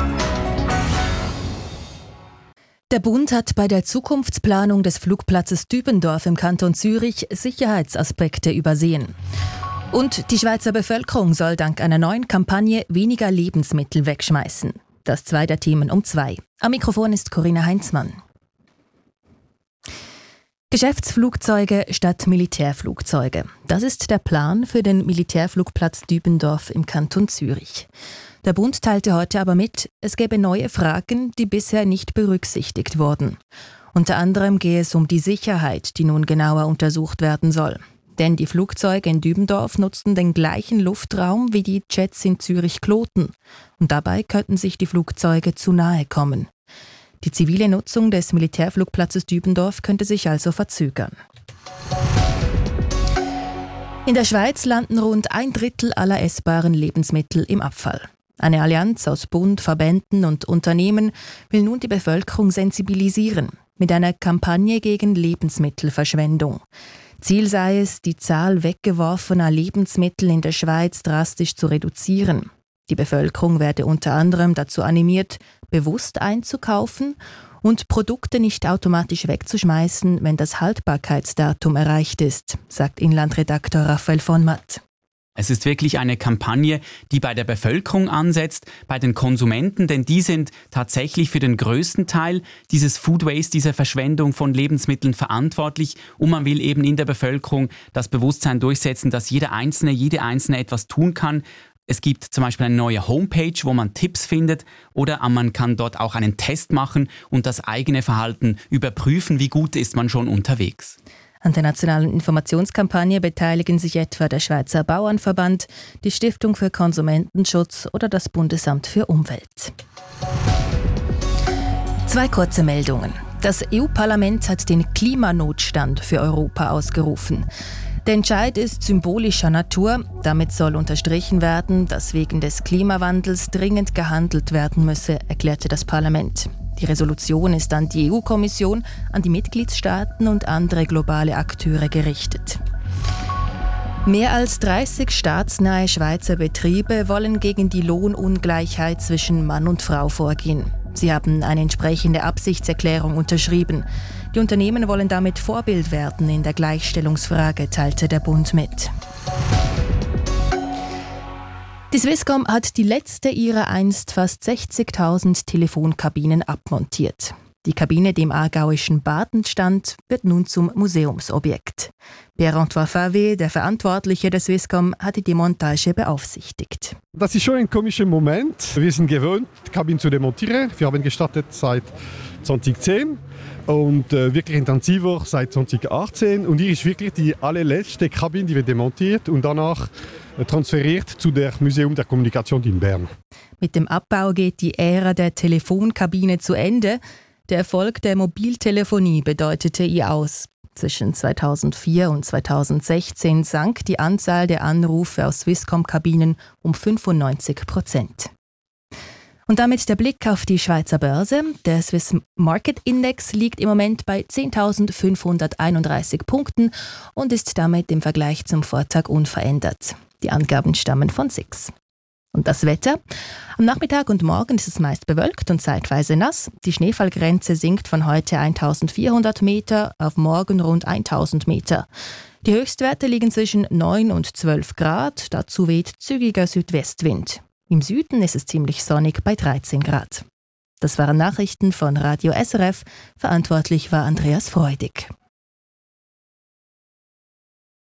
Der Bund hat bei der Zukunftsplanung des Flugplatzes Dübendorf im Kanton Zürich Sicherheitsaspekte übersehen. Und die Schweizer Bevölkerung soll dank einer neuen Kampagne weniger Lebensmittel wegschmeißen. Das 2 der Themen um 2. Am Mikrofon ist Corinna Heinzmann. Geschäftsflugzeuge statt Militärflugzeuge. Das ist der Plan für den Militärflugplatz Dübendorf im Kanton Zürich. Der Bund teilte heute aber mit, es gäbe neue Fragen, die bisher nicht berücksichtigt wurden. Unter anderem gehe es um die Sicherheit, die nun genauer untersucht werden soll. Denn die Flugzeuge in Dübendorf nutzten den gleichen Luftraum wie die Jets in Zürich-Kloten. Und dabei könnten sich die Flugzeuge zu nahe kommen. Die zivile Nutzung des Militärflugplatzes Dübendorf könnte sich also verzögern. In der Schweiz landen rund 1/3 aller essbaren Lebensmittel im Abfall. Eine Allianz aus Bund, Verbänden und Unternehmen will nun die Bevölkerung sensibilisieren mit einer Kampagne gegen Lebensmittelverschwendung. Ziel sei es, die Zahl weggeworfener Lebensmittel in der Schweiz drastisch zu reduzieren. Die Bevölkerung werde unter anderem dazu animiert, bewusst einzukaufen und Produkte nicht automatisch wegzuschmeißen, wenn das Haltbarkeitsdatum erreicht ist, sagt Inlandredakteur Raphael von Matt. Es ist wirklich eine Kampagne, die bei der Bevölkerung ansetzt, bei den Konsumenten, denn die sind tatsächlich für den größten Teil dieses Food Waste, dieser Verschwendung von Lebensmitteln verantwortlich. Und man will eben in der Bevölkerung das Bewusstsein durchsetzen, dass jede Einzelne etwas tun kann. Es gibt zum Beispiel eine neue Homepage, wo man Tipps findet, oder man kann dort auch einen Test machen und das eigene Verhalten überprüfen, wie gut ist man schon unterwegs. An der nationalen Informationskampagne beteiligen sich etwa der Schweizer Bauernverband, die Stiftung für Konsumentenschutz oder das Bundesamt für Umwelt. 2 kurze Meldungen. Das EU-Parlament hat den Klimanotstand für Europa ausgerufen. Der Entscheid ist symbolischer Natur. Damit soll unterstrichen werden, dass wegen des Klimawandels dringend gehandelt werden müsse, erklärte das Parlament. Die Resolution ist an die EU-Kommission, an die Mitgliedstaaten und andere globale Akteure gerichtet. Mehr als 30 staatsnahe Schweizer Betriebe wollen gegen die Lohnungleichheit zwischen Mann und Frau vorgehen. Sie haben eine entsprechende Absichtserklärung unterschrieben. Die Unternehmen wollen damit Vorbild werden in der Gleichstellungsfrage, teilte der Bund mit. Die Swisscom hat die letzte ihrer einst fast 60.000 Telefonkabinen abmontiert. Die Kabine, die im aargauischen Baden stand, wird nun zum Museumsobjekt. Pierre-Antoine Favé, der Verantwortliche der Swisscom, hatte die Montage beaufsichtigt. Das ist schon ein komischer Moment. Wir sind gewöhnt, die Kabine zu demontieren. Wir haben gestartet seit 2010 und wirklich intensiver seit 2018. Und hier ist wirklich die allerletzte Kabine, die wir demontiert und danach transferiert zu dem Museum der Kommunikation in Bern. Mit dem Abbau geht die Ära der Telefonkabine zu Ende. Der Erfolg der Mobiltelefonie bedeutete ihr aus. Zwischen 2004 und 2016 sank die Anzahl der Anrufe aus Swisscom-Kabinen um 95%. Und damit der Blick auf die Schweizer Börse. Der Swiss Market Index liegt im Moment bei 10.531 Punkten und ist damit im Vergleich zum Vortag unverändert. Die Angaben stammen von SIX. Und das Wetter? Am Nachmittag und Morgen ist es meist bewölkt und zeitweise nass. Die Schneefallgrenze sinkt von heute 1.400 Meter auf morgen rund 1.000 Meter. Die Höchstwerte liegen zwischen 9 und 12 Grad. Dazu weht zügiger Südwestwind. Im Süden ist es ziemlich sonnig bei 13 Grad. Das waren Nachrichten von Radio SRF. Verantwortlich war Andreas Freudig.